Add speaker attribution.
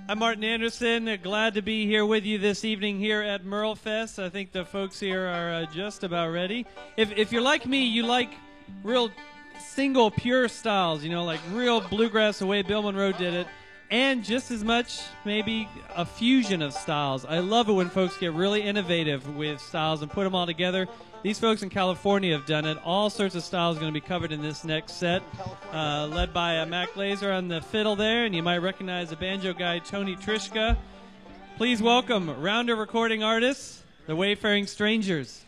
Speaker 1: I'm Martin Anderson. Glad to be here with you this evening here at Merle Fest. I think the folks here are just about ready. If you're like me, you like real single pure styles, you know, like real bluegrass the way Bill Monroe did it, and just as much maybe a fusion of styles. I love it when folks get really innovative with styles and put them all together. These folks in California have done it. All sorts of styles are going to be covered in this next set, led by Mac Glazer on the fiddle there, and you might recognize the banjo guy Tony Trishka. Please welcome Rounder recording artists, the Wayfaring Strangers.